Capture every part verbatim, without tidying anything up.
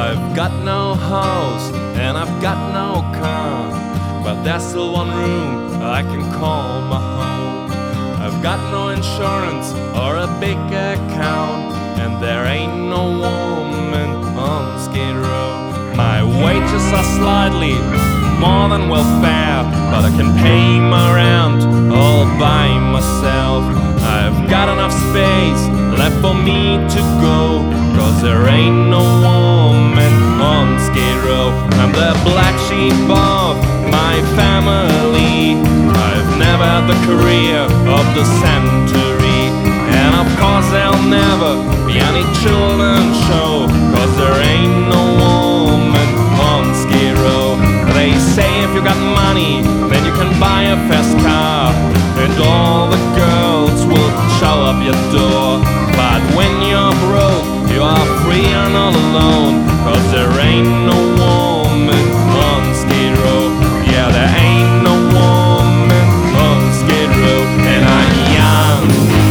I've got no house and I've got no car, but there's still one room I can call my home. I've got no insurance or a big account, and there ain't no woman on Skid Row. My wages are slightly more than welfare, but I can pay my rent all by myself. I've got enough space left for me to go, cause there ain't no woman on Skid Row. I'm the black sheep of my family. I've never had the career of the century, and of course there'll never be any children's show, cause there ain't no woman on Skid Row. They say if you got money, then you can buy a fast car, and all the girls will show up your door. But when you're broke, you are free and all alone, cause there ain't no woman on Skid Row. Yeah, there ain't no woman on Skid Row. And I'm young,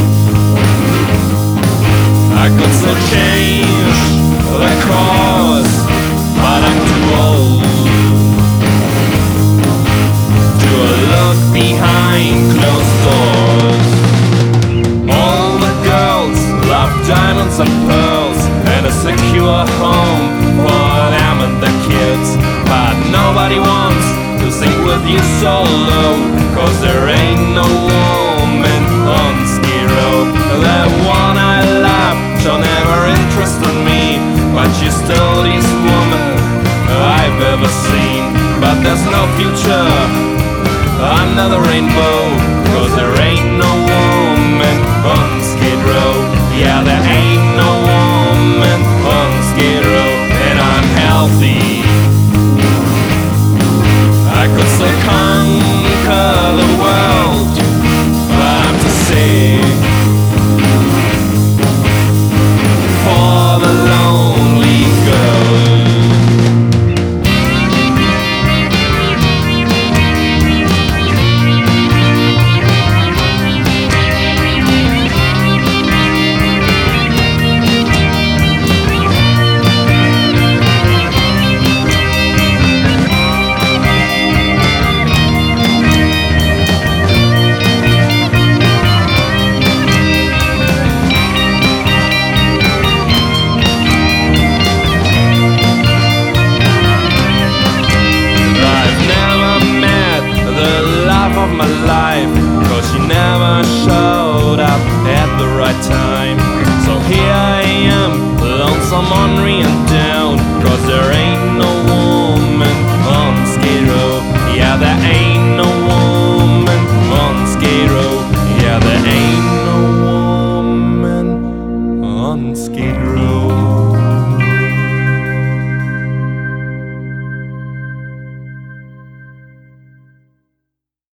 I could still change the course, but I'm too old to look behind closed doors. All the girls love diamonds and pearls and a secure home for them and their kids, but nobody wants to sing with you solo, cause there ain't no woman on Skid Row. The one I love, she'll never interested me, but she's still the least woman I've ever seen. But there's no future under the rainbow, cause there ain't no woman on Skid Row. Yeah, there ain't no woman on Skid Row. And I'm healthy, I could still conquer the world, but I'm too sick for the lonely girl. Of my life, cause she never showed up at the right time. So here I am, lonesome, ornery and